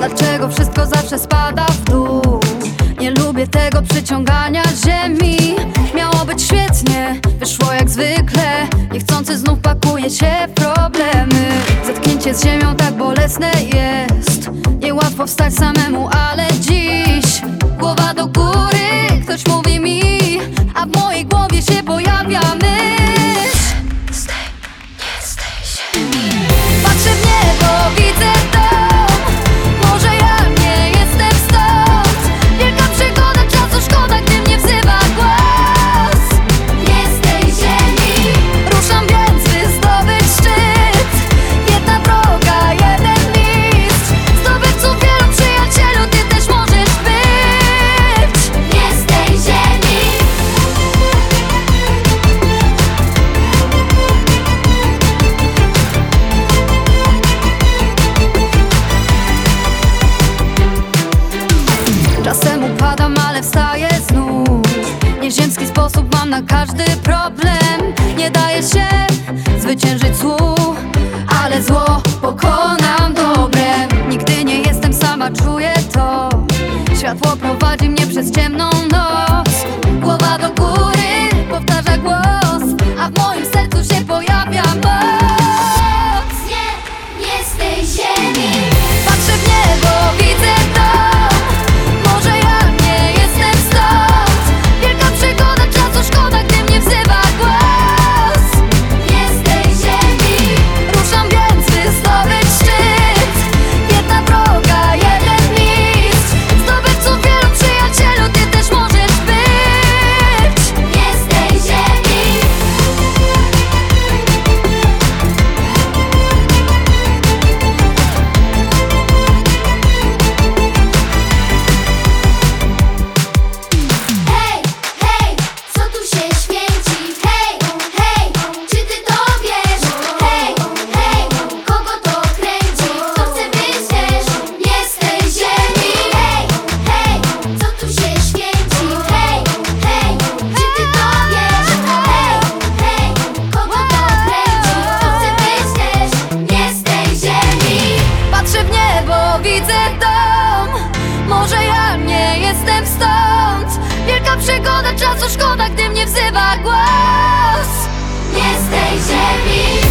Dlaczego wszystko zawsze spada w dół? Nie lubię tego przyciągania ziemi. Miało być świetnie, wyszło jak zwykle. Niechcący znów pakuje się w problemy. Zetknięcie z ziemią tak bolesne jest. Niełatwo wstać samemu, ale dziś głowa do góry, ktoś mówi mi, a w mojej głowie się pojawia myśl: stej, nie stej ziemi. Patrzę w niebo, widzę dom. Może ja nie jestem stąd. Wielka przygoda, czasu szkoda, gdy mnie wzywa głos. Nie z tej ziemi. Ruszam więc, by zdobyć szczyt. Jedna droga, jeden mistrz. Zdobywców wielu przyjacielu, ty też możesz być. Nie z tej ziemi. Czasem upadam, ale wstaję znów. Nieziemski sposób mam na każdy problem. Nie daje się zwyciężyć złu, ale zło pokonam dobrem. Nigdy nie jestem sama, czuję to. Światło prowadzi mnie przez ciemną noc. Głowa do góry, powtarza głos, a w moim sercu się pojawia moc. Nie z tej ziemi. Patrzę w niebo, widzę dom. Może ja nie jestem stąd. Wielka przygoda, czasu szkoda, gdy mnie wzywa głos. Nie z tej ziemi. Ruszam więc, by zdobyć szczyt. Jedna droga, jeden mistrz. Zdobywców wielu przyjacielu, ty też możesz być. Nie z tej ziemi. Hej, hej, co tu się święci? Hej, hej, czy ty to wiesz? Hej, hej, kogo to kręci? Kto chce być też nie z tej ziemi? Hej, hej, co tu się święci? Hej, hej, czy ty to wiesz? Hej, hej, kogo to kręci? Kto chce być też nie z tej ziemi? Patrzę w niebo, widzę dom. Może ja nie jestem stąd. Wielka przygoda, czasu szkoda, gdy mnie wzywa głos. Nie z tej ziemi.